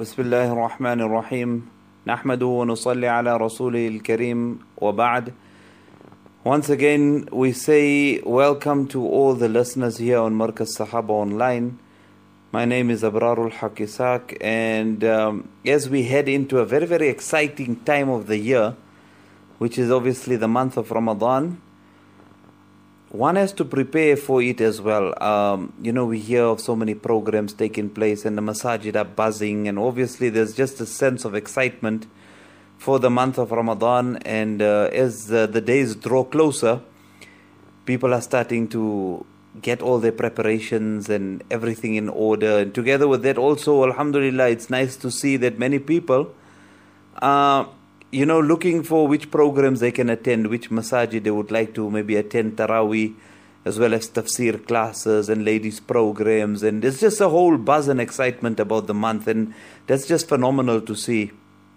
بسم الله الرحمن الرحيم نحمده ونصلي على رسوله الكريم وبعد. Once again we say welcome to all the listeners here on Markaz Sahaba Online. My name is Abrarul Haq Isaac, and as we head into a very, very exciting time of the year, which is obviously the month of Ramadan, one has to prepare for it as well. We hear of so many programs taking place and the masajid are buzzing, and obviously there's just a sense of excitement for the month of Ramadan. And as the days draw closer, people are starting to get all their preparations and everything in order. And together with that also, alhamdulillah, it's nice to see that many people are looking for which programs they can attend, which masajid they would like to maybe attend Taraweeh, as well as tafsir classes and ladies programs. And there's just a whole buzz and excitement about the month, and that's just phenomenal to see.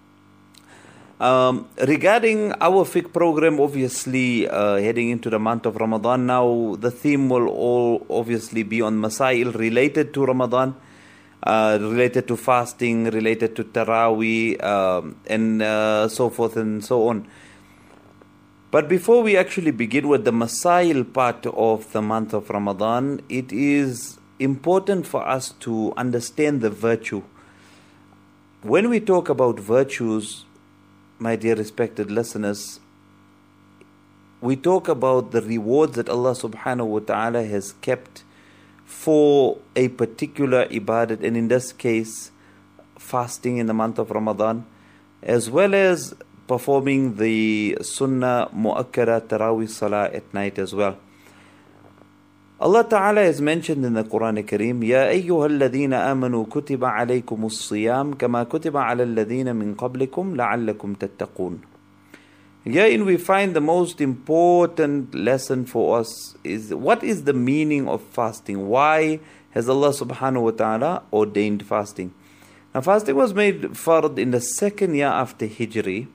Regarding our fiqh program, obviously heading into the month of Ramadan now, the theme will all obviously be on masail related to Ramadan, related to fasting, related to Taraweeh, and so forth and so on. But before we actually begin with the masail part of the month of Ramadan, it is important for us to understand the virtue. When we talk about virtues, my dear respected listeners, we talk about the rewards that Allah subhanahu wa ta'ala has kept for a particular ibadat, and in this case fasting in the month of Ramadan, as well as performing the sunnah mu'akkada Taraweeh salah at night as well. Allah Ta'ala has mentioned in the Quran Kareem, Ya ayyuhal ladhina amanu kutiba alaykumus siyam kama kutiba ala alladhina min qablikum la'allakum tattaqun. Herein we find the most important lesson for us is what is the meaning of fasting? Why has Allah subhanahu wa ta'ala ordained fasting? Now fasting was made fard in the second year after Hijri,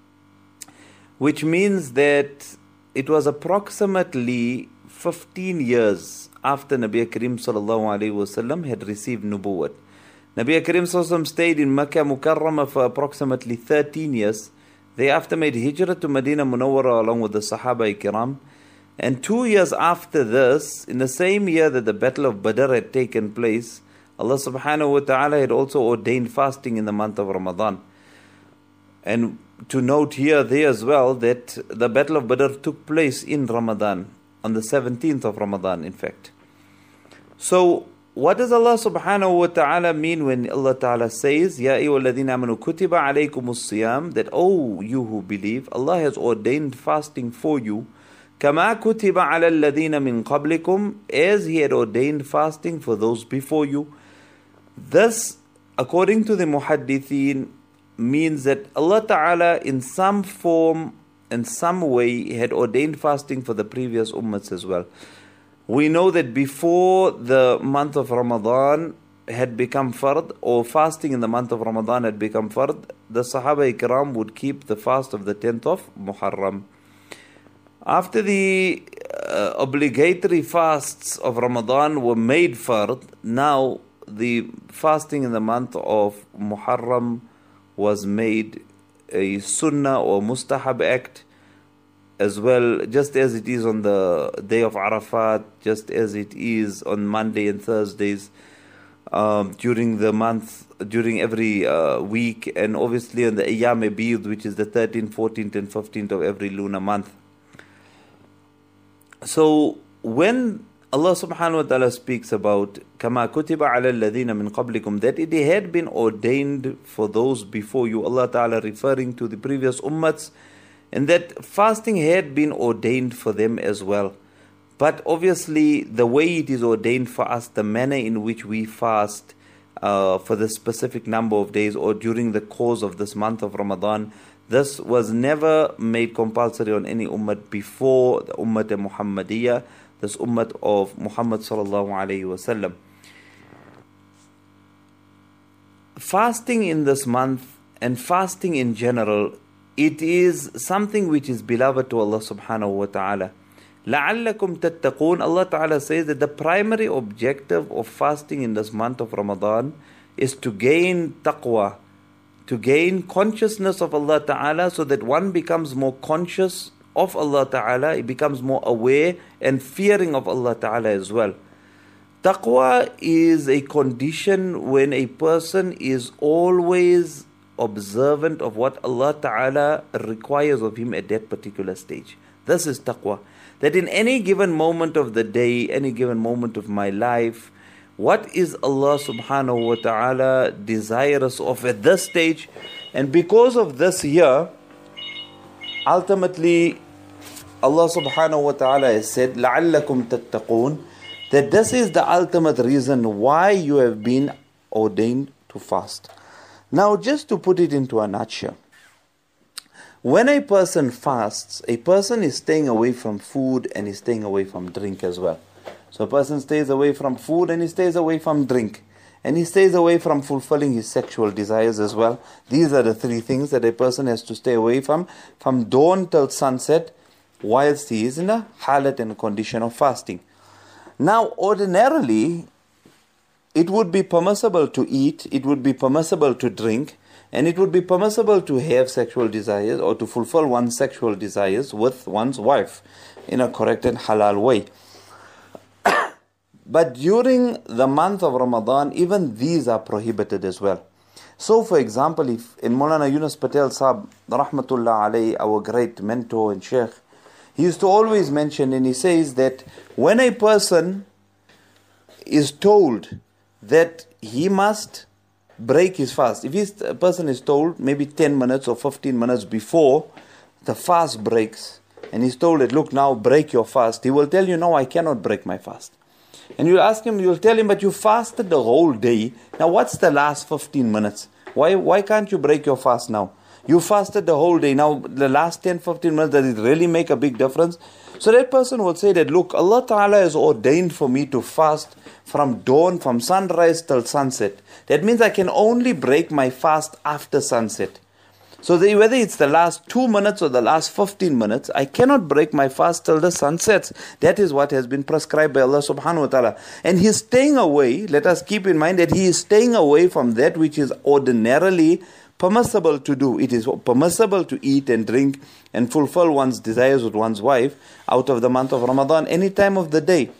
which means that it was approximately 15 years after Nabi Kareem sallallahu alayhi wasallam had received nubuwwat. Nabi Kareem sallallahu alayhi wasallam stayed in Makkah Mukarramah for approximately 13 years. They after made hijrah to Medina Munawwara along with the Sahaba Ikram. And 2 years after this, in the same year that the Battle of Badr had taken place, Allah subhanahu wa ta'ala had also ordained fasting in the month of Ramadan. And to note here, there as well, that the Battle of Badr took place in Ramadan, on the 17th of Ramadan, in fact. So, what does Allah subhanahu wa ta'ala mean when Allah ta'ala says, Ya ayyuhalladhina amanu kutiba alaykumus siyam, that, oh, you who believe, Allah has ordained fasting for you, kama kutiba ala alladhina min qablikum, as He had ordained fasting for those before you. This, according to the muhaddithin, means that Allah ta'ala in some form, in some way, had ordained fasting for the previous ummats as well. We know that before the month of Ramadan had become fard, or fasting in the month of Ramadan had become fard, the Sahaba Ikram would keep the fast of the 10th of Muharram. After the obligatory fasts of Ramadan were made fard, now the fasting in the month of Muharram was made a sunnah or mustahab act as well, just as it is on the day of Arafat, just as it is on Monday and Thursdays, during the month, during every week, and obviously on the Ayyam Bid, which is the 13th, 14th and 15th of every lunar month. So when Allah subhanahu wa ta'ala speaks about kama kutiba ala alladhina min qablikum, that it had been ordained for those before you, Allah ta'ala referring to the previous ummats, and that fasting had been ordained for them as well. But obviously the way it is ordained for us, the manner in which we fast for the specific number of days or during the course of this month of Ramadan, this was never made compulsory on any ummah before the Ummat Muhammadiyah, this Ummat of Muhammad sallallahu alayhi wasallam. Fasting in this month and fasting in general, it is something which is beloved to Allah subhanahu wa ta'ala. لَعَلَّكُمْ تَتَّقُونَ, Allah ta'ala says that the primary objective of fasting in this month of Ramadan is to gain taqwa, to gain consciousness of Allah Ta'ala, so that one becomes more conscious of Allah Ta'ala, he becomes more aware and fearing of Allah Ta'ala as well. Taqwa is a condition when a person is always observant of what Allah Ta'ala requires of him at that particular stage. This is taqwa. That in any given moment of the day, any given moment of my life, what is Allah Subhanahu wa Ta'ala desirous of at this stage? And because of this here, ultimately Allah Subhanahu wa Ta'ala has said, لَعَلَّكُمْ تَتَّقُونَ, that this is the ultimate reason why you have been ordained to fast. Now, just to put it into a nutshell, when a person fasts, a person is staying away from food and is staying away from drink as well. So a person stays away from food and he stays away from drink. And he stays away from fulfilling his sexual desires as well. These are the three things that a person has to stay away from dawn till sunset, whilst he is in a halat and a condition of fasting. Now, ordinarily, it would be permissible to eat, it would be permissible to drink, and it would be permissible to have sexual desires or to fulfill one's sexual desires with one's wife in a correct and halal way. But during the month of Ramadan, even these are prohibited as well. So, for example, if in Maulana Yunus Patel Sahab, Rahmatullah alayhi, our great mentor and sheikh, he used to always mention, and he says that when a person is told that he must break his fast, if a person is told maybe 10 minutes or 15 minutes before the fast breaks, and he's told that, look, now break your fast, he will tell you, no, I cannot break my fast. And you'll ask him, you'll tell him, but you fasted the whole day. Now what's the last 15 minutes? Why can't you break your fast now? You fasted the whole day. Now the last 10-15 minutes, does it really make a big difference? So that person will say that, look, Allah Ta'ala has ordained for me to fast from dawn, from sunrise till sunset. That means I can only break my fast after sunset. So whether it's the last 2 minutes or the last 15 minutes, I cannot break my fast till the sun sets. That is what has been prescribed by Allah Subhanahu wa Ta'ala. And He's staying away, let us keep in mind that He is staying away from that which is ordinarily permissible to do. It is permissible to eat and drink and fulfill one's desires with one's wife out of the month of Ramadan any time of the day.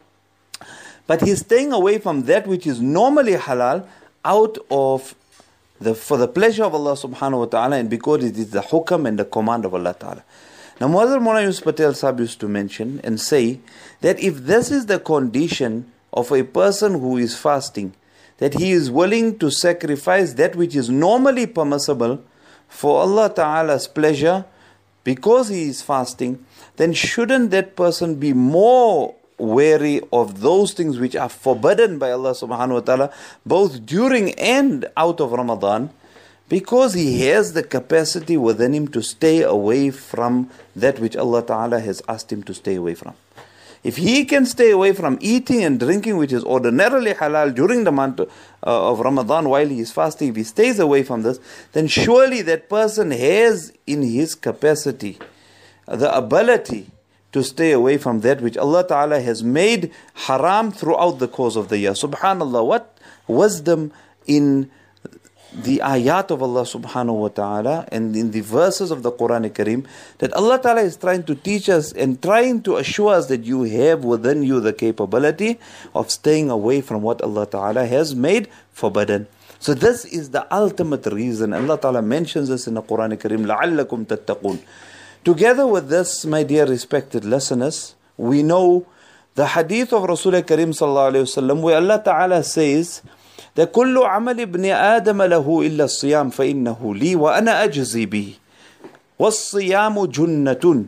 But He's staying away from that which is normally halal out of for the pleasure of Allah Subhanahu wa Ta'ala, and because it is the hukam and the command of Allah Ta'ala. Now, Maulana Yunus Patel Sahab used to mention and say that if this is the condition of a person who is fasting, that he is willing to sacrifice that which is normally permissible for Allah Ta'ala's pleasure because he is fasting, then shouldn't that person be more wary of those things which are forbidden by Allah Subhanahu wa Ta'ala both during and out of Ramadan, because he has the capacity within him to stay away from that which Allah Ta'ala has asked him to stay away from. If he can stay away from eating and drinking which is ordinarily halal during the month of Ramadan while he is fasting, if he stays away from this, then surely that person has in his capacity the ability to stay away from that which Allah Ta'ala has made haram throughout the course of the year. Subhanallah, what wisdom in the ayat of Allah Subhanahu wa Ta'ala and in the verses of the Quran Kareem, that Allah Ta'ala is trying to teach us and trying to assure us that you have within you the capability of staying away from what Allah Ta'ala has made forbidden. So this is the ultimate reason. Allah Ta'ala mentions this in the Quran Kareem, لَعَلَّكُمْ تَتَّقُونَ. Together with this, my dear respected listeners, we know the hadith of Rasulullah Kareem Sallallahu Alaihi Wasallam, where Allah Ta'ala says that كُلُّ عَمَلِ ابْنِ آدَمَ لَهُ إِلَّا الصِّيَامِ فَإِنَّهُ لِي وَأَنَا أَجْزِي بِهِ وَالصِّيَامُ جُنَّةٌ.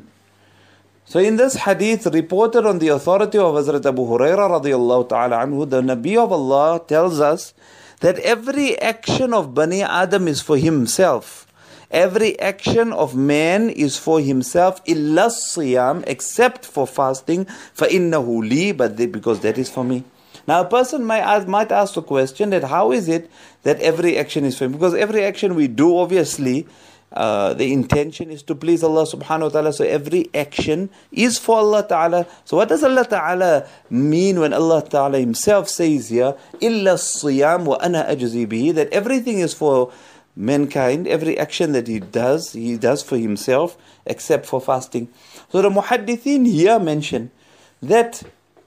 So in this hadith reported on the authority of Hazrat Abu Hurairah radiyallahu ta'ala anhu, the Nabi of Allah tells us that every action of Bani Adam is for himself. Every action of man is for himself, illa siyam, except for fasting, فَإِنَّهُ لِي, but because that is for me. Now a person might ask the question that how is it that every action is for him? Because every action we do, obviously, the intention is to please Allah subhanahu wa ta'ala. So every action is for Allah ta'ala. So what does Allah ta'ala mean when Allah ta'ala himself says here, إِلَّا الصِّيَامُ وَأَنَا أَجْزِي بِهِ, that everything is for mankind, every action that he does for himself, except for fasting. So the muhaddithin here mention that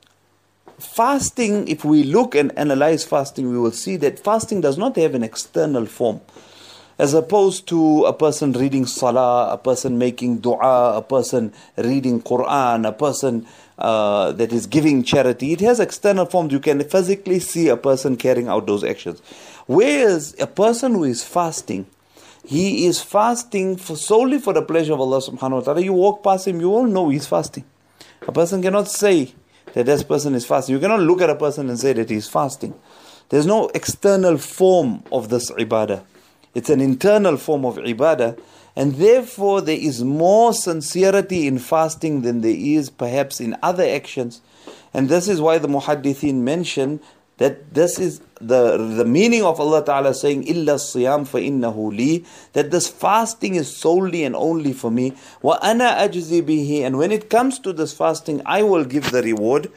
fasting, if we look and analyze fasting, we will see that fasting does not have an external form. As opposed to a person reading salah, a person making dua, a person reading Quran, a person that is giving charity. It has external forms. You can physically see a person carrying out those actions. Whereas a person who is fasting, he is fasting solely for the pleasure of Allah subhanahu wa ta'ala. You walk past him, you all know he's fasting. A person cannot say that this person is fasting. You cannot look at a person and say that he's fasting. There's no external form of this ibadah. It's an internal form of ibadah, and therefore there is more sincerity in fasting than there is perhaps in other actions. And this is why the muhaddithin mention that this is the meaning of Allah Ta'ala saying, إِلَّا الصِّيَامْ فَإِنَّهُ لِي, that this fasting is solely and only for me. وَأَنَا أَجْزِي بِهِ, and when it comes to this fasting, I will give the reward.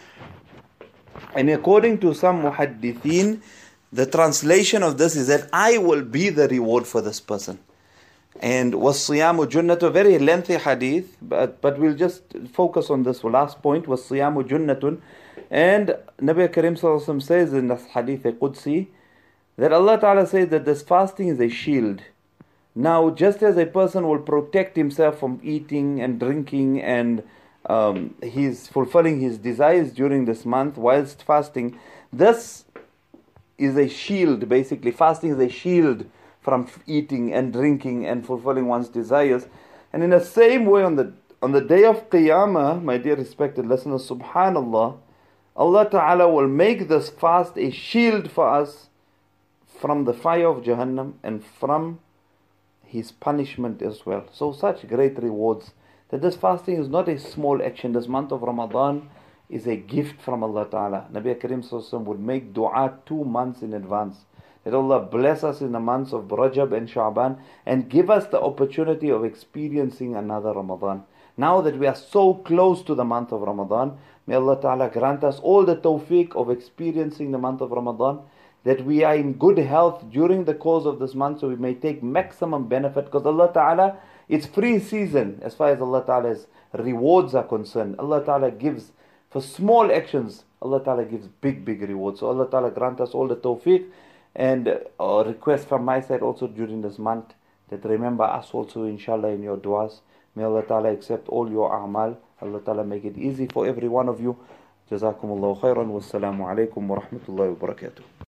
And according to some muhaddithin, the translation of this is that I will be the reward for this person. And وَالصِّيَامُ جُنَّةٌ, a very lengthy hadith, but we'll just focus on this last point. وَالصِّيَامُ جُنَّةٌ. And Nabi Karim Sallallahu Alaihi Wasallam says in this hadith Qudsi that Allah Ta'ala says that this fasting is a shield. Now, just as a person will protect himself from eating and drinking and he's fulfilling his desires during this month whilst fasting, this is a shield. Basically, fasting is a shield from eating and drinking and fulfilling one's desires. And in the same way, on the day of Qiyamah, my dear respected listeners, subhanallah, Allah Ta'ala will make this fast a shield for us from the fire of Jahannam and from His punishment as well. So such great rewards, that this fasting is not a small action. This month of Ramadan is a gift from Allah Ta'ala. Nabi Karim Sallallahu Alaihi Wasallam would make dua 2 months in advance, that Allah bless us in the months of Rajab and Sha'ban and give us the opportunity of experiencing another Ramadan. Now that we are so close to the month of Ramadan, may Allah Ta'ala grant us all the tawfiq of experiencing the month of Ramadan, that we are in good health during the course of this month so we may take maximum benefit, because Allah Ta'ala, it's free season as far as Allah Ta'ala's rewards are concerned. Allah Ta'ala gives, for small actions, Allah Ta'ala gives big rewards. So Allah Ta'ala grant us all the tawfiq, and a request from my side also during this month, that remember us also inshallah in your du'as. May Allah Ta'ala accept all your a'mal. Allah Ta'ala make it easy for every one of you. Jazakumullahu khairan. Wassalamu alaikum wa rahmatullahi wa barakatuh.